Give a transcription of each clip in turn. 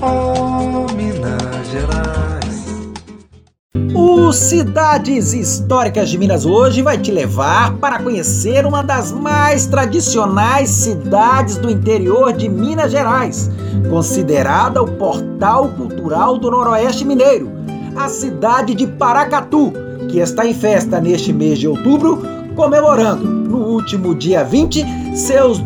Oh, Minas Gerais. O Cidades Históricas de Minas hoje vai te levar para conhecer uma das mais tradicionais cidades do interior de Minas Gerais, considerada o portal cultural do Noroeste Mineiro, a cidade de Paracatu, que está em festa neste mês de outubro, comemorando, no último dia 20, seus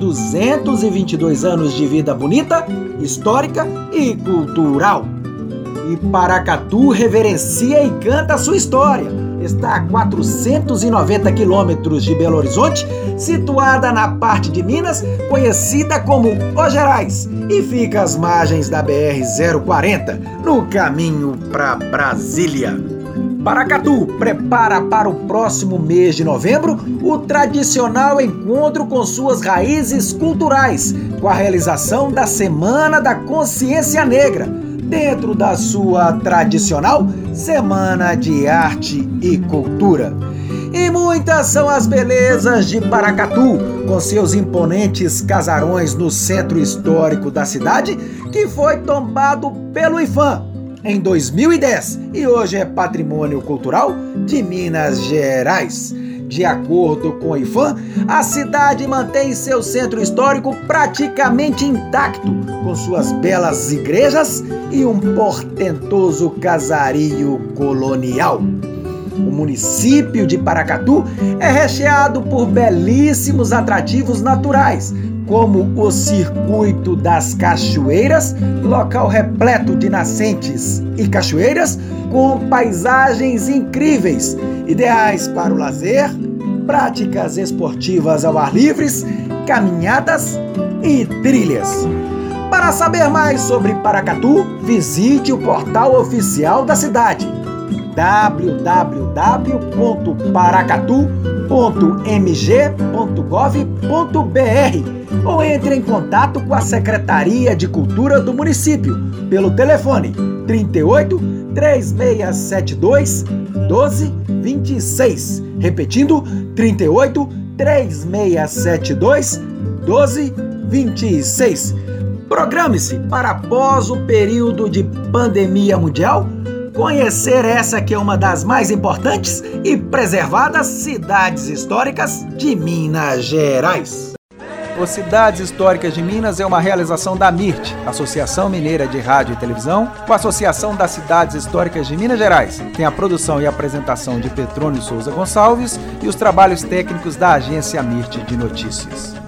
222 anos de vida bonita, histórica e cultural. E Paracatu reverencia e canta a sua história. Está a 490 quilômetros de Belo Horizonte, situada na parte de Minas conhecida como Os Gerais, e fica às margens da BR-040, no caminho para Brasília. Paracatu prepara para o próximo mês de novembro o tradicional encontro com suas raízes culturais, com a realização da Semana da Consciência Negra, dentro da sua tradicional Semana de Arte e Cultura. E muitas são as belezas de Paracatu, com seus imponentes casarões no centro histórico da cidade, que foi tombado pelo IPHAN em 2010 e hoje é patrimônio cultural de Minas Gerais. De acordo com o IPHAN, a cidade mantém seu centro histórico praticamente intacto, com suas belas igrejas e um portentoso casario colonial. O município de Paracatu é recheado por belíssimos atrativos naturais, como o Circuito das Cachoeiras, local repleto de nascentes e cachoeiras, com paisagens incríveis, ideais para o lazer, práticas esportivas ao ar livre, caminhadas e trilhas. Para saber mais sobre Paracatu, visite o portal oficial da cidade, www.paracatu.mg.gov.br, ou entre em contato com a Secretaria de Cultura do município pelo telefone 38 3672 1226, repetindo 38 3672 1226. Programe-se para, após o período de pandemia mundial, conhecer essa que é uma das mais importantes e preservadas cidades históricas de Minas Gerais. O Cidades Históricas de Minas é uma realização da MIRT, Associação Mineira de Rádio e Televisão, com a Associação das Cidades Históricas de Minas Gerais. Tem a produção e apresentação de Petrônio Souza Gonçalves e os trabalhos técnicos da agência MIRT de Notícias.